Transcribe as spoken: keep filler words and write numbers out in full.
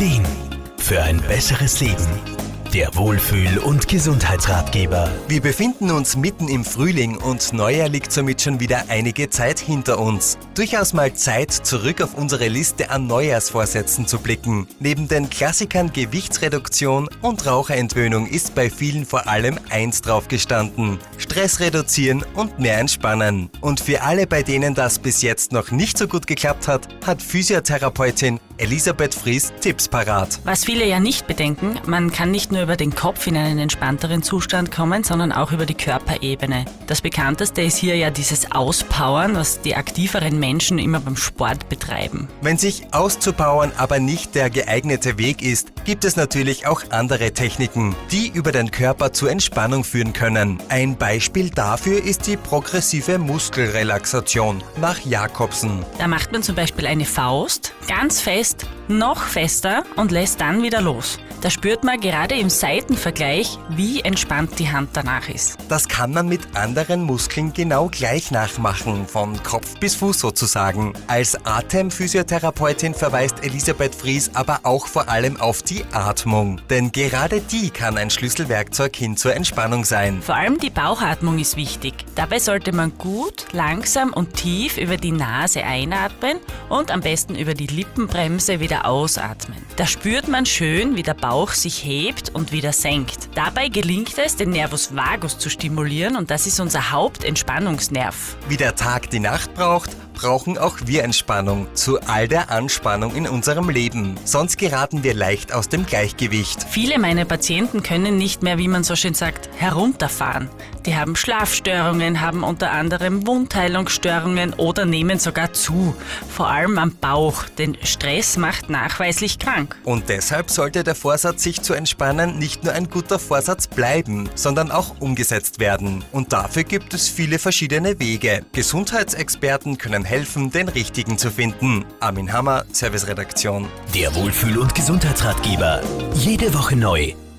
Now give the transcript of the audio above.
Ideen für ein besseres Leben. Der Wohlfühl- und Gesundheitsratgeber. Wir befinden uns mitten im Frühling und Neujahr liegt somit schon wieder einige Zeit hinter uns. Durchaus mal Zeit, zurück auf unsere Liste an Neujahrsvorsätzen zu blicken. Neben den Klassikern Gewichtsreduktion und Raucherentwöhnung ist bei vielen vor allem eins drauf gestanden: Stress reduzieren und mehr entspannen. Und für alle, bei denen das bis jetzt noch nicht so gut geklappt hat, hat Physiotherapeutin Elisabeth Fries Tipps parat. Was viele ja nicht bedenken, man kann nicht nur über den Kopf in einen entspannteren Zustand kommen, sondern auch über die Körperebene. Das bekannteste ist hier ja dieses Auspowern, was die aktiveren Menschen immer beim Sport betreiben. Wenn sich auszupowern aber nicht der geeignete Weg ist, gibt es natürlich auch andere Techniken, die über den Körper zur Entspannung führen können. Ein Beispiel dafür ist die progressive Muskelrelaxation nach Jacobsen. Da macht man zum Beispiel eine Faust ganz fest, noch fester und lässt dann wieder los. Da spürt man gerade im Seitenvergleich, wie entspannt die Hand danach ist. Das kann man mit anderen Muskeln genau gleich nachmachen, von Kopf bis Fuß sozusagen. Als Atemphysiotherapeutin verweist Elisabeth Fries aber auch vor allem auf die Atmung. Denn gerade die kann ein Schlüsselwerkzeug hin zur Entspannung sein. Vor allem die Bauchatmung ist wichtig. Dabei sollte man gut, langsam und tief über die Nase einatmen und am besten über die Lippenbremse wieder ausatmen. Da spürt man schön, wie der Bauch sich hebt und wieder senkt. Dabei gelingt es, den Nervus vagus zu stimulieren und das ist unser Hauptentspannungsnerv. Wie der Tag die Nacht braucht, brauchen auch wir Entspannung zu all der Anspannung in unserem Leben. Sonst geraten wir leicht aus dem Gleichgewicht. Viele meiner Patienten können nicht mehr, wie man so schön sagt, herunterfahren. Die haben Schlafstörungen, haben unter anderem Wundheilungsstörungen oder nehmen sogar zu. Vor allem am Bauch, denn Stress macht nachweislich krank. Und deshalb sollte der Vorsatz, sich zu entspannen, nicht nur ein guter Vorsatz bleiben, sondern auch umgesetzt werden. Und dafür gibt es viele verschiedene Wege. Gesundheitsexperten können helfen, den richtigen zu finden. Armin Hammer, Serviceredaktion. Der Wohlfühl- und Gesundheitsratgeber. Jede Woche neu.